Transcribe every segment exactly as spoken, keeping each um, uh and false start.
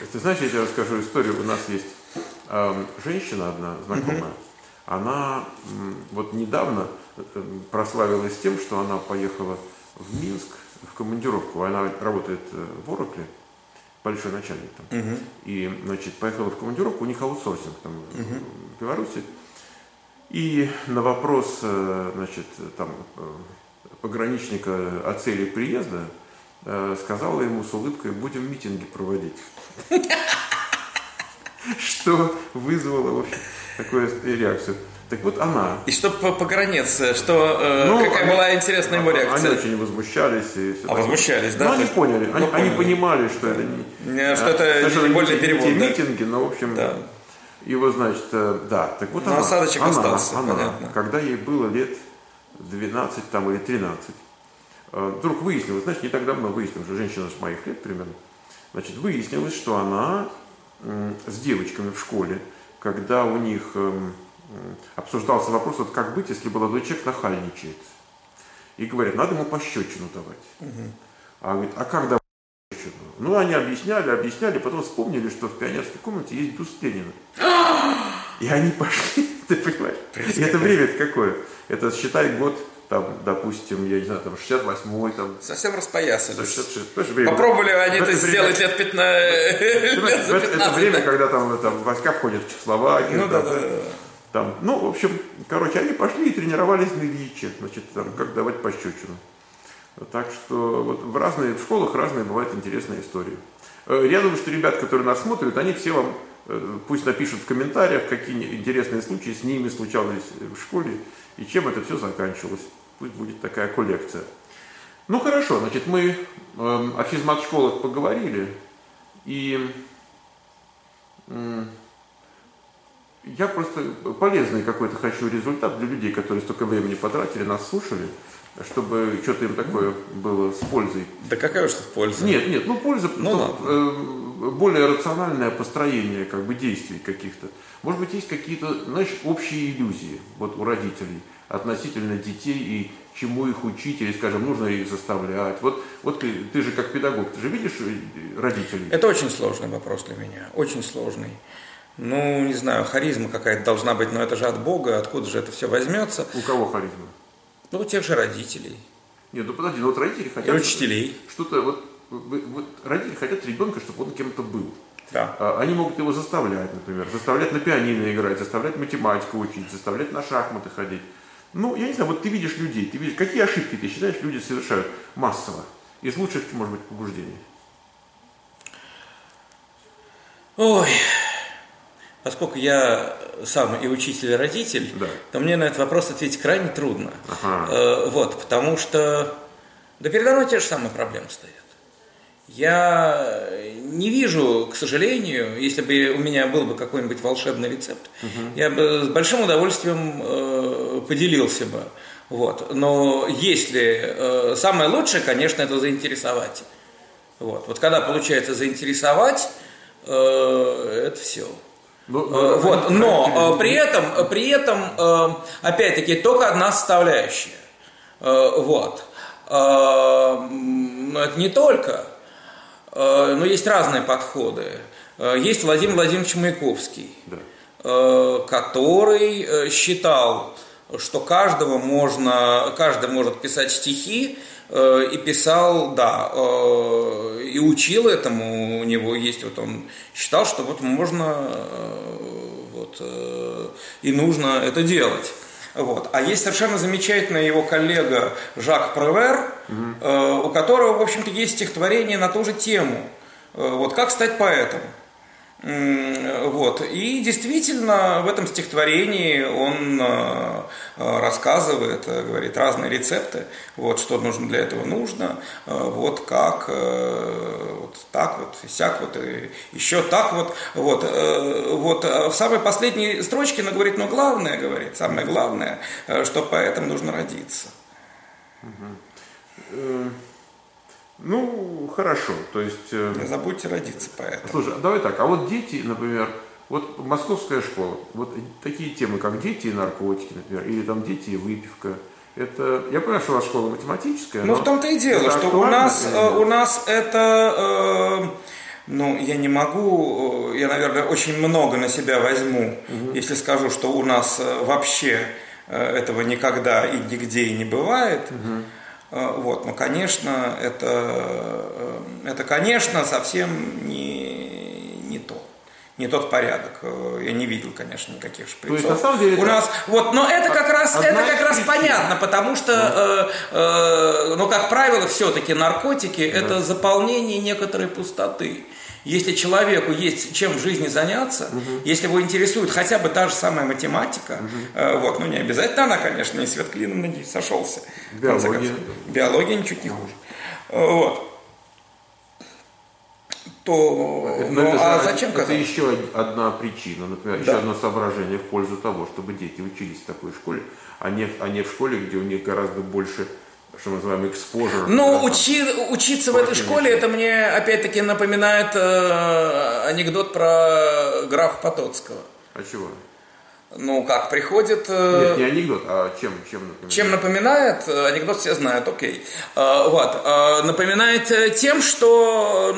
Ты знаешь, я тебе расскажу историю. У нас есть э, женщина одна, знакомая. Uh-huh. Она э, вот недавно э, прославилась тем, что она поехала в Минск в командировку. Она работает э, в Oracle, большой начальник там. Uh-huh. И, значит, поехала в командировку, у них аутсорсинг там uh-huh. в Беларуси. И на вопрос, э, значит, там, э, пограничника о цели приезда э, сказала ему с улыбкой: будем митинги проводить. Что вызвало, в общем, такую реакцию. Так вот она. И что по погранице, что э, ну, какая они, была интересная его реакция? Они очень возмущались. И все а такое. Возмущались, да? Ну, они поняли, ну, они, поняли. они понимали, что это не, что это что не больше перевод. Не те да? митинги, но, в общем, да. его, значит, да. Так вот но она, осадочек она, остался, она, понятно. Когда ей было лет двенадцать там, или тринадцать, вдруг выяснилось, знаешь, не так давно выяснилось, что женщина с моих лет примерно, значит, выяснилось, что она с девочками в школе, когда у них обсуждался вопрос, вот как быть, если молодой человек нахальничает. И говорят, надо ему пощечину давать. Угу. А говорит, а как давать пощечину? Ну, они объясняли, объясняли, потом вспомнили, что в пионерской комнате есть бюст Ленина. И они пошли, ты понимаешь? И это время-то какое? Это, считай, год, там, допустим, я не знаю, там, шестьдесят восьмой, там. Совсем распоясались. шестьдесят шестой. Попробовали они это сделать лет пятнадцать. Это время, когда там, там войска входят в Чехословакию. Ну да, да, да. Там, ну, в общем, короче, они пошли и тренировались на Ильиче, значит, там, как давать пощечину. Так что вот в разные, в школах разные бывают интересные истории. Я думаю, что ребят, которые нас смотрят, они все вам, пусть напишут в комментариях, какие интересные случаи с ними случались в школе и чем это все заканчивалось. Пусть будет такая коллекция. Ну, хорошо, значит, мы о физмат-школах поговорили, и... Я просто полезный какой-то хочу результат для людей, которые столько времени потратили, нас слушали, чтобы что-то им такое было с пользой. Да какая уж тут польза? Нет, нет, ну польза, ну, что, э, более рациональное построение как бы действий каких-то. Может быть, есть какие-то, знаешь, общие иллюзии вот у родителей относительно детей и чему их учить, или, скажем, нужно их заставлять. Вот, вот ты, ты же как педагог, ты же видишь родителей? Это очень сложный вопрос для меня, очень сложный. Ну, не знаю, харизма какая-то должна быть, но это же от Бога, откуда же это все возьмется? У кого харизма? Ну, у тех же родителей. Нет, ну подожди, ну вот родители хотят... И учителей. Что-то, вот, вот родители хотят ребенка, чтобы он кем-то был. Да. Они могут его заставлять, например, заставлять на пианино играть, заставлять математику учить, заставлять на шахматы ходить. Ну, я не знаю, вот ты видишь людей, ты видишь, какие ошибки ты считаешь, люди совершают массово, из лучших, может быть, побуждений? Ой... Поскольку я сам и учитель, и родитель, да. то мне на этот вопрос ответить крайне трудно. Ага. Э, вот, потому что да передо мной те же самые проблемы стоят. Я не вижу, к сожалению, если бы у меня был бы какой-нибудь волшебный рецепт, угу. я бы с большим удовольствием э, поделился бы. Вот. Но если э, самое лучшее, конечно, это заинтересовать. Вот, вот когда получается заинтересовать, э, это все. Ну, ну, вот, но при этом, при этом, опять-таки, только одна составляющая. Вот. Это не только, но есть разные подходы. Есть Владимир Владимирович Маяковский, да. который считал, что каждого можно, каждый может писать стихи, и писал, да, и учил этому, у него есть, вот он считал, что вот можно, вот, и нужно это делать. Вот. А есть совершенно замечательный его коллега Жак Превер, угу. у которого, в общем-то, есть стихотворение на ту же тему, вот, как стать поэтом. Вот. И действительно в этом стихотворении он рассказывает, говорит разные рецепты, вот, что нужно для этого нужно, вот как, вот так вот, и сяк вот, и еще так вот, вот, вот. В самой последней строчке он говорит, но главное, говорит, самое главное, что поэтому нужно родиться. Ну, хорошо, то есть... Не забудьте родиться поэтому. Слушай, давай так, а вот дети, например, вот московская школа, вот такие темы, как дети и наркотики, например, или там дети и выпивка, это... Я понимаю, что у вас школа математическая, Ну, но... в том-то и дело, что у нас, у нас это... Э, Ну, я не могу, я, наверное, очень много на себя возьму, угу. если скажу, что у нас вообще этого никогда и нигде и не бывает. Угу. Вот, но, конечно, это, это, конечно, совсем не, не то. Не тот порядок. Я не видел, конечно, никаких шприцов. То есть, на самом деле, у нас, вот, но это как раз, это как раз понятно, потому что, э, э, ну, как правило, все-таки наркотики да. это заполнение некоторой пустоты. Если человеку есть чем в жизни заняться, угу. если его интересует хотя бы та же самая математика, угу. э, вот, ну не обязательно она, конечно, и свет клином на ней сошелся. Биология. Биология ничуть не хуже. Вот. То, это, ну, это, а же, зачем это казалось? еще одна причина, например, да. еще одно соображение в пользу того, чтобы дети учились в такой школе, а не, а не в школе, где у них гораздо больше, что мы называем, экспожер. Ну, учи, учиться в этой школе, это мне опять-таки напоминает э, анекдот про графа Потоцкого. А чего? Ну, как приходит... Э, Нет, не анекдот, а чем, чем напоминает? Чем напоминает? Анекдот все знают, окей. Э, вот. Э, напоминает тем, что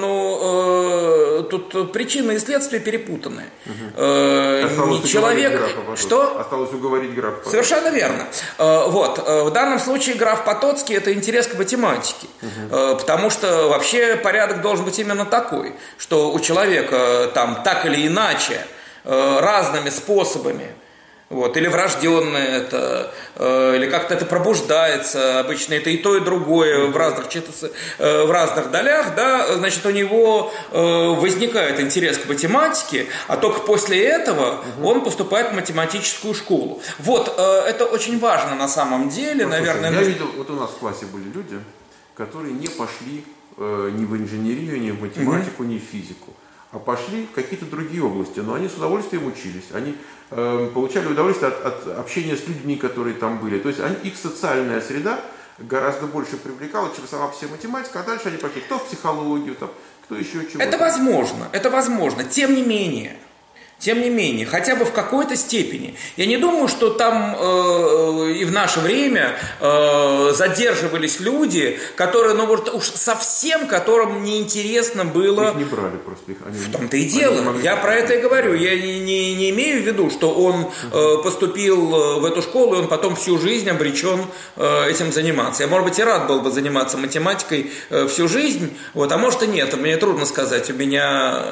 ну, э, тут причины и следствия перепутаны. Угу. Э, Осталось человек... Что? Осталось уговорить графа Потоцкого. Совершенно верно. Э, вот. В данном случае граф Потоцкий – это интерес к математике. Угу. Э, потому что вообще порядок должен быть именно такой, что у человека там так или иначе разными способами, вот, или врожденное это, э, или как-то это пробуждается, обычно это и то, и другое в разных, э, в разных долях, да, значит, у него э, возникает интерес к математике, а только после этого угу. он поступает в математическую школу. Вот, э, это очень важно на самом деле, ну, наверное. Слушай, я нужно... видел, вот у нас в классе были люди, которые не пошли э, ни в инженерию, ни в математику, угу. ни в физику, а пошли в какие-то другие области, но они с удовольствием учились, они э, получали удовольствие от, от общения с людьми, которые там были, то есть они, их социальная среда гораздо больше привлекала, чем сама по себе математика, а дальше они пошли кто в психологию, там, кто еще чего-то. Это возможно, это возможно, тем не менее. Тем не менее, хотя бы в какой-то степени. Я не думаю, что там э, и в наше время э, задерживались люди, которые, ну вот уж совсем, которым неинтересно было... Их не брали просто. Их, они, в том-то и дело. Я про это и говорю. Я не, не, не имею в виду, что он э, поступил в эту школу, и он потом всю жизнь обречен э, этим заниматься. Я, может быть, и рад был бы заниматься математикой э, всю жизнь, вот, а может и нет. Мне трудно сказать. У меня...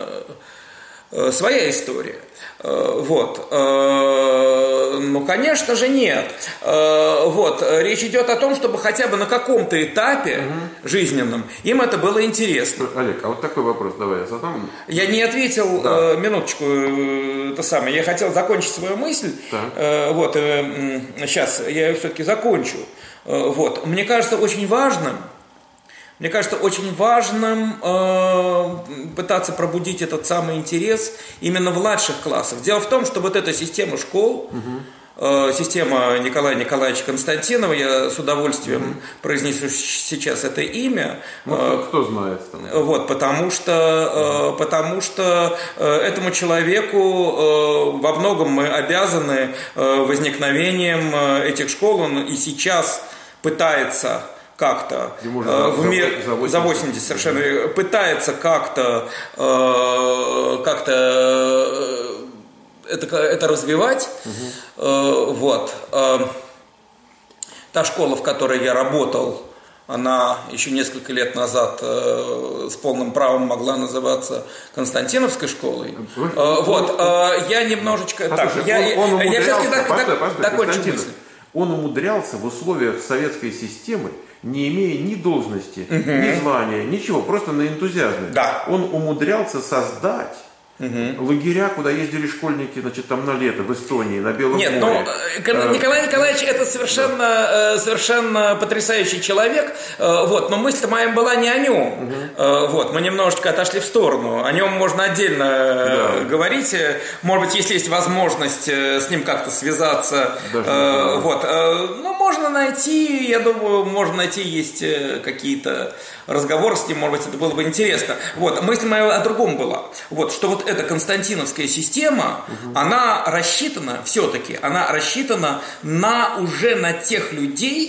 своя история. Вот. Ну, конечно же, нет. Вот. Речь идет о том, чтобы хотя бы на каком-то этапе угу. жизненном им это было интересно. Олег, а вот такой вопрос давай я задам. Я не ответил, да. минуточку, это самое. Я хотел закончить свою мысль. Так. Вот. Сейчас я ее все-таки закончу. Вот. Мне кажется, очень важным Мне кажется, очень важным э, пытаться пробудить этот самый интерес именно в младших классах. Дело в том, что вот эта система школ, угу. э, система Николая Николаевича Константинова, я с удовольствием угу. произнесу сейчас это имя. Ну, э, кто знает. Там. Вот, потому что, угу. э, потому что э, этому человеку э, во многом мы обязаны э, возникновением э, этих школ. Он и сейчас пытается... как-то э, в мир за восемьдесят, за восемьдесят совершенно mm-hmm. пытается как-то э, как-то э, это, это развивать. Mm-hmm. Э, вот. Э, та школа, в которой я работал, она еще несколько лет назад э, с полным правом могла называться Константиновской школой. Э, вот. Э, я немножечко... А так, слушай, я, он, он я все-таки так, постой, так, постой, закончу мысль. Он умудрялся в условиях советской системы, не имея ни должности, угу. ни звания, ничего, просто на энтузиазме. Да. Он умудрялся создать угу. лагеря, куда ездили школьники, значит, там на лето в Эстонии, на Белом Нет, море. Нет, ну, Николай Николаевич это совершенно, да. совершенно потрясающий человек, вот, но мысль-то моя была не о нем. Угу. Вот, мы немножечко отошли в сторону. О нем можно отдельно да. говорить. Может быть, если есть возможность с ним как-то связаться. Даже вот, ну, можно найти, я думаю, можно найти, есть какие-то разговоры с ним, может быть, это было бы интересно. Вот, мысль моя о другом была. Вот, что вот эта константиновская система, угу. она рассчитана, все-таки, она рассчитана на уже на тех людей,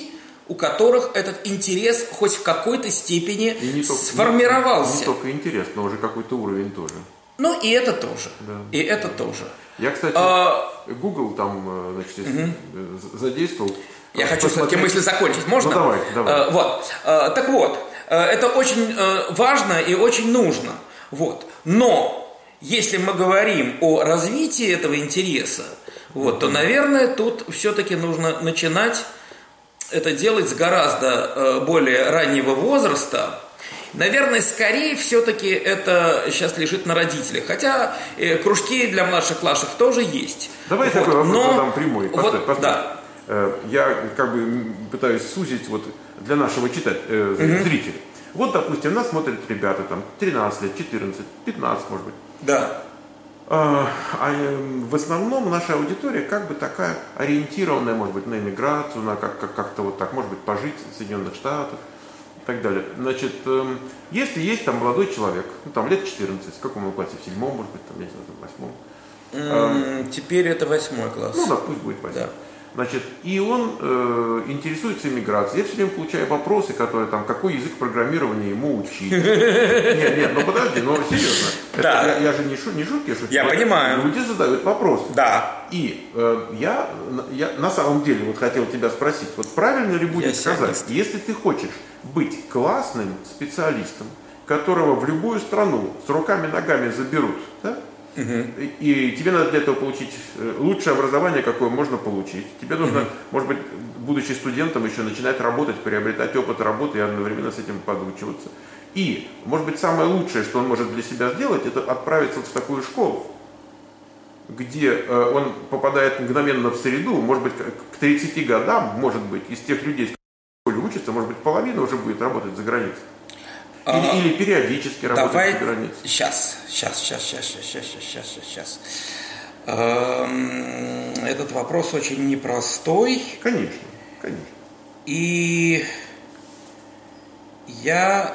у которых этот интерес хоть в какой-то степени не сформировался. Не, не только интерес, но уже какой-то уровень тоже. Ну и это тоже. Да. И это тоже. Я, кстати, а... Google там, значит, угу. задействовал. Я хочу все-таки мысли закончить. Можно? Ну, давай, давай. А, вот. А, так вот, это очень важно и очень нужно. Вот. Но если мы говорим о развитии этого интереса, вот, то, наверное, тут все-таки нужно начинать это делать с гораздо более раннего возраста. Наверное, скорее все-таки это сейчас лежит на родителях. Хотя э, кружки для младших классов тоже есть. Давай вот. такой вопрос Но... задам прямой. Поставь, вот, поставь. Да. Э, я как бы пытаюсь сузить вот для нашего читать, э, mm-hmm. зрителя. Вот, допустим, нас смотрят ребята там тринадцать лет, четырнадцать, пятнадцать, может быть. Да. А, а в основном наша аудитория как бы такая ориентированная, может быть, на иммиграцию, на как, как, как-то вот так, может быть, пожить в Соединенных Штатах и так далее. Значит, если есть там молодой человек, ну там лет четырнадцать, в каком он классе, в седьмом, может быть, там, я не знаю, в восьмом. Mm, теперь это восьмой класс. Ну да, пусть будет восьмой. Да. Значит, и он э, интересуется иммиграцией. Я все время получаю вопросы, которые там, какой язык программирования ему учить. Нет, нет, ну подожди, ну серьезно. Да. Я, я же не, шу, не шутки, шутки. Я понимаю. Люди задают вопросы. Да. И э, я, я на самом деле вот хотел тебя спросить, вот правильно ли будет я сказать, сионист. Если ты хочешь быть классным специалистом, которого в любую страну с руками-ногами заберут, да? Угу. И тебе надо для этого получить лучшее образование, какое можно получить. Тебе нужно, угу. может быть, будучи студентом, еще начинать работать, приобретать опыт работы и одновременно с этим подучиваться. И, может быть, самое лучшее, что он может для себя сделать, это отправиться в такую школу, где он попадает мгновенно в среду, может быть, к тридцати годам, может быть, из тех людей, которые учатся, может быть, половина уже будет работать за границей. Или, а, или периодически работать давай, за границей. Сейчас, сейчас, сейчас, сейчас, сейчас, сейчас, сейчас, сейчас. Эм, этот вопрос очень непростой. Конечно, конечно. И я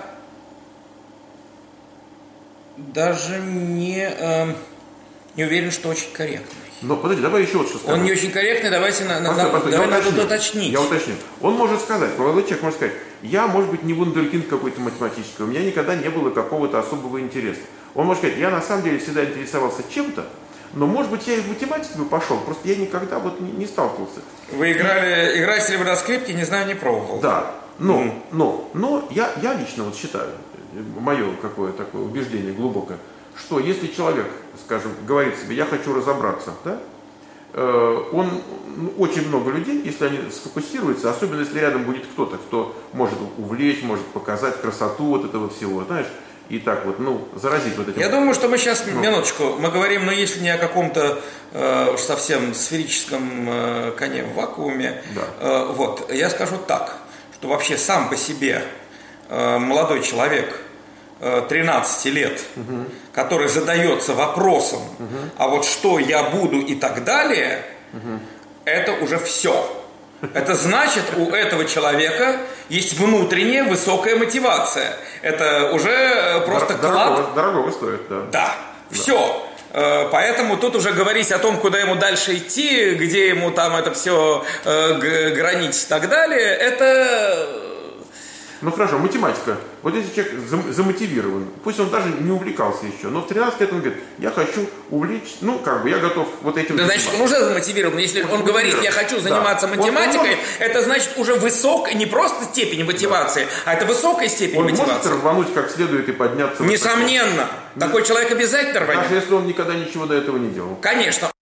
даже не, эм, не уверен, что очень корректный. Но подожди, давай еще вот что скажем. Он не очень корректный, давайте на, постой, на, постой, давай я надо уточнить. Я уточню. Он может сказать, молодой человек может сказать, я, может быть, не вундеркинд какой-то математический, у меня никогда не было какого-то особого интереса. Он может сказать, я на самом деле всегда интересовался чем-то, но, может быть, я и в математику бы пошел, просто я никогда вот не, не сталкивался. Вы играли, играете ли вы на скрипке, не знаю, не пробовал. Да, но, mm. но, но я, я лично вот считаю, мое какое такое убеждение глубокое, что если человек, скажем, говорит себе, я хочу разобраться, да, он, ну, очень много людей, если они сфокусируются, особенно если рядом будет кто-то, кто может увлечь, может показать красоту вот этого всего, знаешь, и так вот, ну, заразить вот этим. Я думаю, что мы сейчас, ну, минуточку, мы говорим, ну, если не о каком-то э, уж совсем сферическом э, коне в вакууме, да. э, вот, я скажу так, что вообще сам по себе э, молодой человек, тринадцати лет, угу. который задается вопросом, угу. а вот что я буду и так далее, угу. это уже все. Это значит, у этого человека есть внутренняя высокая мотивация. Это уже просто Дор- клад. Дорого, дорого стоит, да. Да, да. Все. Поэтому тут уже говорить о том, куда ему дальше идти, где ему там это все гранить и так далее, это... Ну хорошо, математика. Вот если человек замотивирован, пусть он даже не увлекался еще, но в тринадцать лет он говорит, я хочу увлечь, ну как бы я готов вот этим... Да, значит, он уже замотивирован. Если он, он говорит, я хочу заниматься да. математикой, он, он, это значит уже высокая, не просто степень мотивации, да. а это высокая степень он мотивации. Он может рвануть как следует и подняться... Несомненно. Вот такой человек обязательно рванет. Даже если он никогда ничего до этого не делал. Конечно.